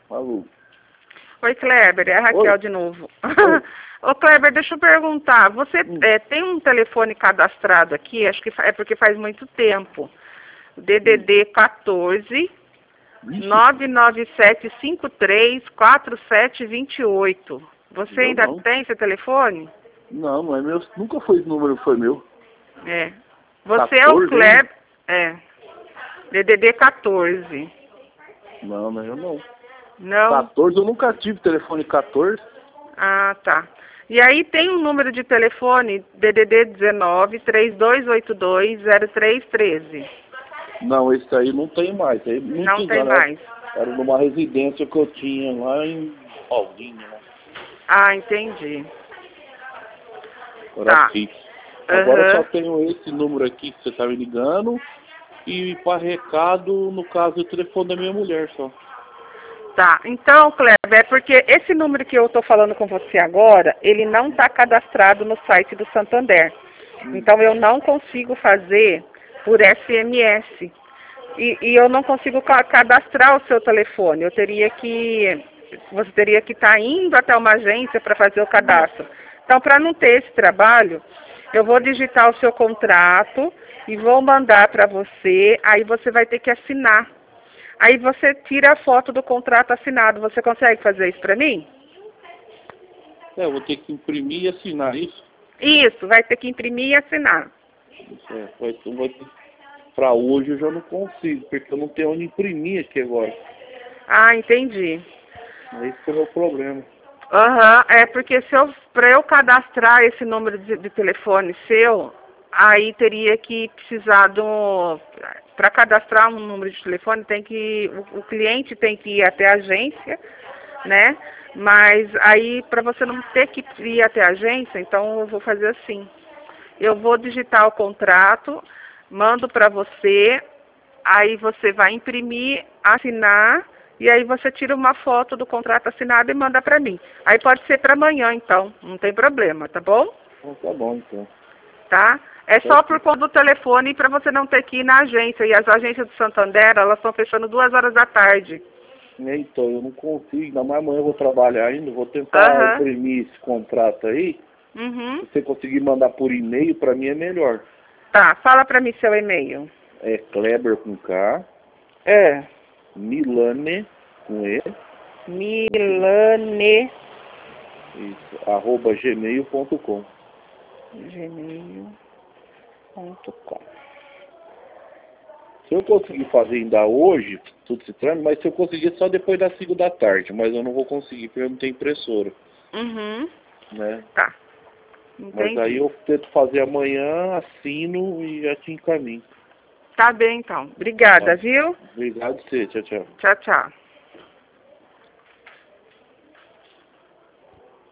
Alô. Oi, Kleber, é a Raquel Oi. de novo. Oi. Ô, Kleber, deixa eu perguntar, você tem um telefone cadastrado aqui, acho que é porque faz muito tempo, DDD 14 997534728. Você Eu ainda não. tem esse telefone? Não, não é meu. Nunca foi esse número, foi meu. É. Você é o 14 ainda? Kleber, DDD 14. Não, não é eu não. Não? 14, eu nunca tive telefone 14. Ah, tá. E aí tem um número de telefone, DDD 19 32820313. Não, esse aí não tem mais. Aí, Não muitos tem anos. mais. Era numa residência que eu tinha lá em Paulínia, né? Ah, entendi. Era Tá. fixo. Agora eu só Aham. tenho esse número aqui que você tá me ligando. E para recado, no caso, o telefone da minha mulher só. Tá. Então, Kleber, é porque esse número que eu estou falando com você agora, ele não está cadastrado no site do Santander. Então, eu não consigo fazer por SMS. E eu não consigo cadastrar o seu telefone. Você teria que estar indo até uma agência para fazer o cadastro. Então, para não ter esse trabalho, eu vou digitar o seu contrato e vou mandar para você. Aí você vai ter que assinar. Aí você tira a foto do contrato assinado. Você consegue fazer isso para mim? Eu vou ter que imprimir e assinar isso. Isso, vai ter que imprimir e assinar. Para hoje eu já não consigo, porque eu não tenho onde imprimir aqui agora. Ah, entendi. Esse que é o meu problema. Aham, é porque para eu cadastrar esse número de telefone seu, aí teria que precisar para cadastrar um número de telefone, o cliente tem que ir até a agência, né? Mas aí, para você não ter que ir até a agência, então eu vou fazer assim. Eu vou digitar o contrato, mando para você, aí você vai imprimir, assinar, e aí você tira uma foto do contrato assinado e manda para mim. Aí pode ser para amanhã, então, não tem problema, tá bom? Então tá bom, então. Tá? É só por conta do telefone para você não ter que ir na agência. E as agências do Santander, elas estão fechando 2 horas da tarde. Então, eu não consigo, ainda mais amanhã eu vou trabalhar ainda, vou tentar Aham. imprimir esse contrato aí. Uhum. Se você conseguir mandar por e-mail, para mim é melhor. Tá, fala para mim seu e-mail. É Kleber com K, É. Milane com E, Milane. isso, @gmail.com. gmail.com. Se eu conseguir fazer ainda hoje, tudo se trama, mas se eu conseguir só depois das 5 da tarde, mas eu não vou conseguir porque eu não tenho impressora, Uhum. né? Tá. Mas aí Entendi. eu tento fazer amanhã, assino e já te encaminho. Tá bem, então. Tá? Obrigada, viu? Obrigado, você. Tchau, tchau. Tchau, tchau.